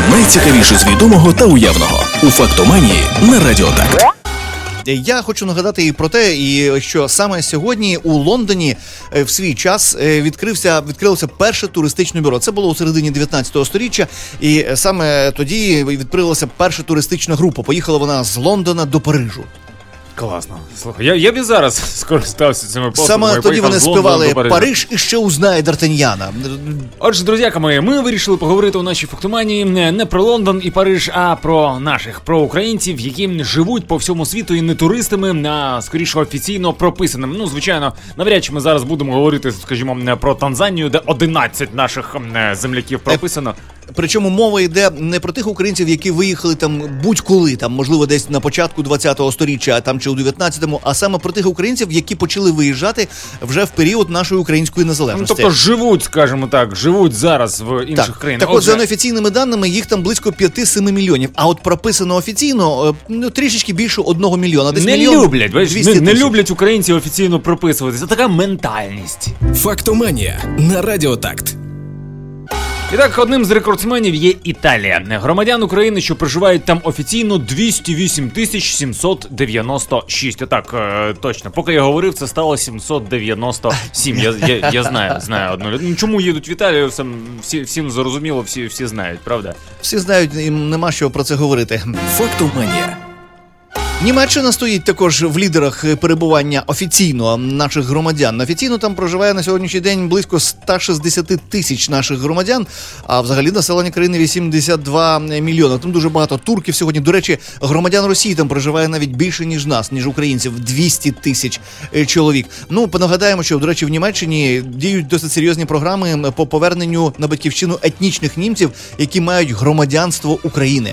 Найцікавіше з відомого та уявного у «Фактоманії» на Радіо Так. Я хочу нагадати і про те, що саме сьогодні у Лондоні в свій час відкрилося перше туристичне бюро. Це було у середині 19 сторіччя, і саме тоді відкрилася перша туристична група. Поїхала вона з Лондона до Парижу. Класно. Слухай, я б і зараз скористався цими послугами. Саме тоді вони співали «Париж і ще узнає Д'Артаньяна». Отже, друзяки мої, ми вирішили поговорити у нашій Фактоманії не про Лондон і Париж, а про українців, які живуть по всьому світу і не туристами, а скоріше офіційно прописаними. Ну, звичайно, навряд чи ми зараз будемо говорити, скажімо, про Танзанію, де 11 наших земляків прописано. Причому мова йде не про тих українців, які виїхали там будь-коли, там, можливо, десь на початку 20-го сторіччя, там чи у 19-му, а саме про тих українців, які почали виїжджати вже в період нашої української незалежності. Ну, тобто живуть, скажімо так, живуть зараз в інших країнах. Так от, за неофіційними даними, їх там близько 5-7 мільйонів. А от прописано офіційно, трішечки більше 1 мільйона. Десь не люблять українці офіційно прописуватися. Це така ментальність. «Фактоманія» на Радіо Такт. І так, одним з рекордсменів є Італія. Громадян України, що проживають там офіційно, 208 796. Отак, точно. Поки я говорив, це стало 797. Я знаю одну людину. Чому їдуть в Італію, всім зрозуміло, всі знають, правда? Всі знають, їм нема що про це говорити. «Фактоманія». Німеччина стоїть також в лідерах перебування наших громадян. Офіційно там проживає на сьогоднішній день близько 160 тисяч наших громадян, а взагалі населення країни 82 мільйони. Там дуже багато турків сьогодні. До речі, громадян Росії там проживає навіть більше, ніж нас, ніж українців. 200 тисяч чоловік. Ну, понагадаємо, що, до речі, в Німеччині діють досить серйозні програми по поверненню на батьківщину етнічних німців, які мають громадянство України.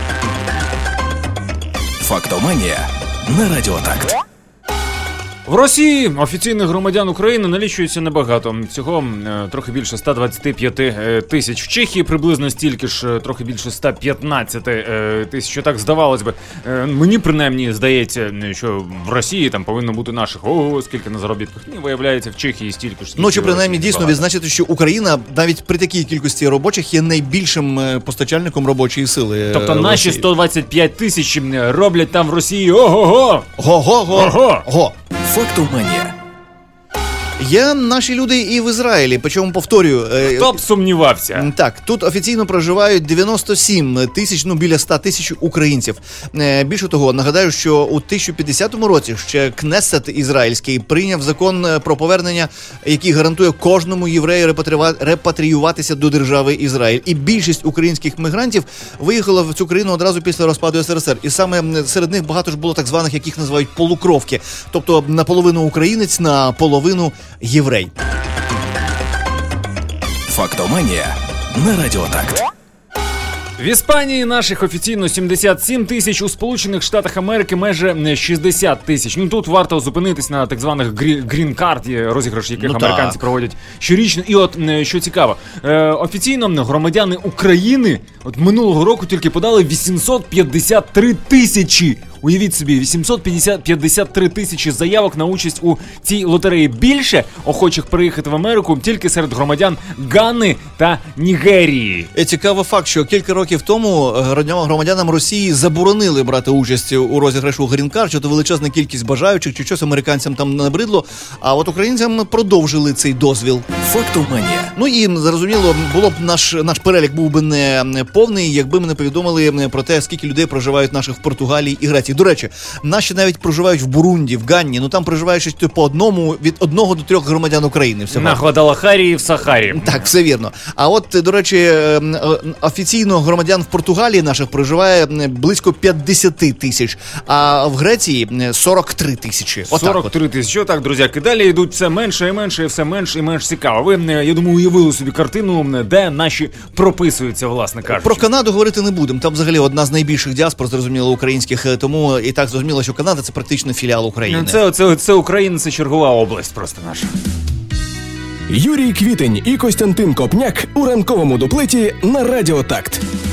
«Фактоманія» на Радіо Такт. В Росії офіційних громадян України налічується небагато. Всього трохи більше 125 тисяч. В Чехії приблизно стільки ж, трохи більше 115 тисяч. Що так здавалось би. Мені принаймні здається, що в Росії там повинно бути наших. Скільки на заробітках. Ні, виявляється, в Чехії стільки ж. Ну, чи принаймні дійсно відзначити, що Україна навіть при такій кількості робочих є найбільшим постачальником робочої сили. Тобто наші 125 тисяч роблять там в Росії ого-го! Го-го-го! «Фактоманія». Є наші люди і в Ізраїлі, причому, повторюю... Хто б сумнівався? Так, тут офіційно проживають 97 тисяч, біля 100 тисяч українців. Більше того, нагадаю, що у 1050 році ще Кнесет ізраїльський прийняв закон про повернення, який гарантує кожному єврею репатріюватися до держави Ізраїль. І більшість українських мігрантів виїхала в цю країну одразу після розпаду СРСР. І саме серед них багато ж було так званих, яких називають полукровки. Тобто наполовину українець, наполовину єврей. «Фактоманія» на Радіо Такт. В Іспанії наших офіційно 77 тисяч, у Сполучених Штатах Америки майже 60 тисяч. Ну, тут варто зупинитись на так званих грін-карт, розіграш яких американці проводять щорічно. І от, що цікаво, офіційно громадяни України от минулого року тільки подали 853 тисячі. Уявіть собі, 853 тисячі заявок на участь у цій лотереї. Більше охочих приїхати в Америку тільки серед громадян Ганни та Нігерії. Цікавий факт, що кілька років тому громадянам Росії заборонили брати участь у розіграшу грін-карт, що це величезна кількість бажаючих, чи щось американцям там набридло, а от українцям продовжили цей дозвіл. «Фактоманія». Ну і, зрозуміло, було б наш перелік був би не повний, якби ми не повідомили про те, скільки людей проживають наших в Португалії і Греції. До речі, наші навіть проживають в Бурунді, в Ганні, ну там проживає щось по одному, від 1 до 3 громадян України. Всього. На Гвадалахарі і в Сахарі. Так, все вірно. А от, до речі, офіційно громадян в Португалії наших проживає близько 50 тисяч, а в Греції 43 тисячі. 43 тисячі. Отак, друзяки, далі йдуть все менше і менше, і все менш і менш цікаво. Ви, я думаю, уявили собі картину, де наші прописуються, власне кажучи. Про Канаду говорити не будемо. Там взагалі одна з найбільших діаспор, зрозуміло, українських, тому і так зрозуміло, що Канада – це практично філіал України. Це Україна, це чергова область просто наша. Юрій Квітень і Костянтин Копняк у ранковому дуплеті на Радіо Такт.